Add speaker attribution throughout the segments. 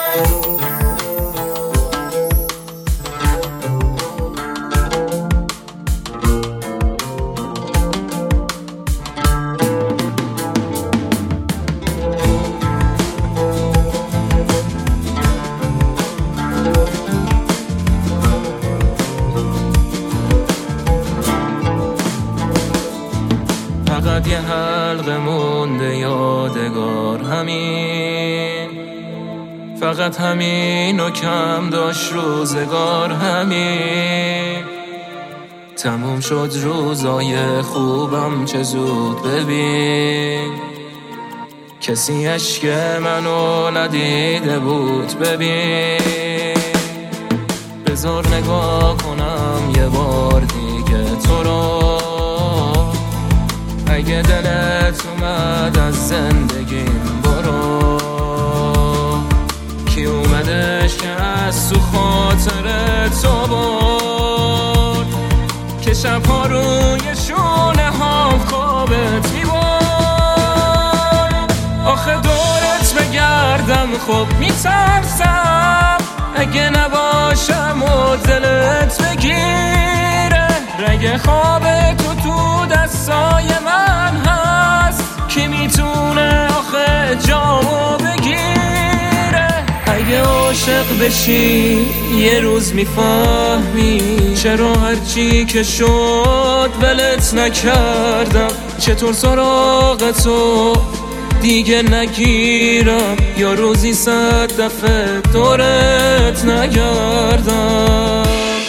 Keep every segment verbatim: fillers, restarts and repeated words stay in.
Speaker 1: فقط یه حلقه مونده یادگار، همین فقط همین و کم داشت روزگار، همین تموم شد روزای خوبم چه زود ببین، کسی عشق منو ندیده بود ببین. بذار نگاه کنم یه بار دیگه تو رو، اگه دلت اومد از زندگیم برو. کی اومدش که از تو خاطر تو برد، که شبها روی شونه ها خوابت میبرد. آخه دورت بگردم خب میترسم، اگه نباشم و دلت بگیره. رگ خواب تو تو دستای من هست، کی میتونه آخه جامو بگیره. اگه عاشق بشی یه روز میفهمی چرا هرچی که شد ولت نکردم. چطور سراغ تو دیگه نگیرم، یا روزی صد دفعه دورت نگردم.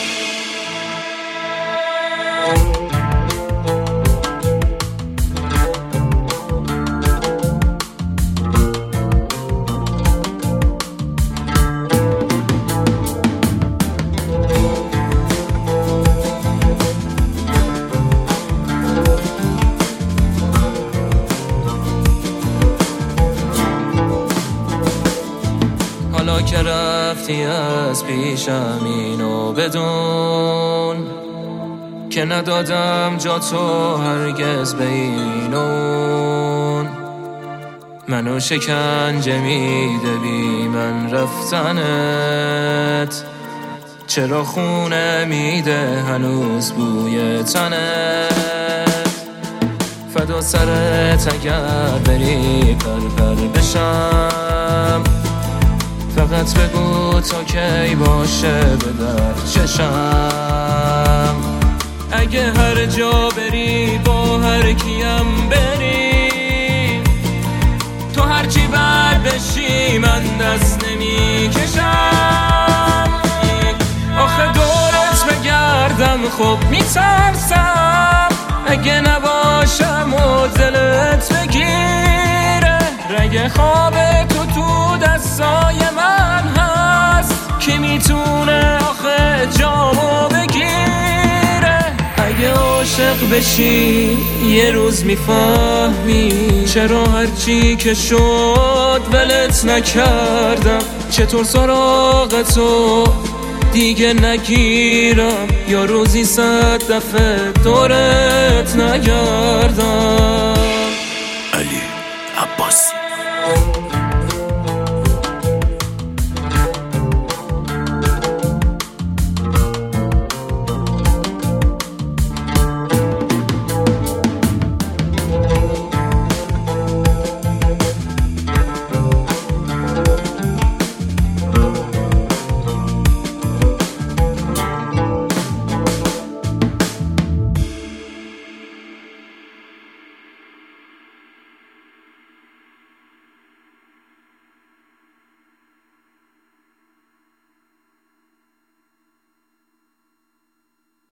Speaker 1: حالا که رفتی از پیشم اینو بدون، که ندادم جا تو هرگز به اینون. منو شکنجه میده بی من رفتنت، چرا خونه میده هنوز بوی تنت. فدا سرت اگر بری پر پر بشم، فقط بگو تا کی باشه به در چشم. اگه هر جا بری با هر کیم بری، تو هرچی بر بشی من دست نمی کشم. آخه دورت بگردم خب میترسم، اگه نباشم و دلت بگیره. رگ خواب تو تو دستای من هست، کی میتونه آخه جامو بگیره. اگه عاشق بشی یه روز میفهمی چرا هرچی که شد ولت نکردم. چطور سراغ تو دیگه نگیرم، یا روزی صد دفعه دورت نگردم.
Speaker 2: علی عباسی.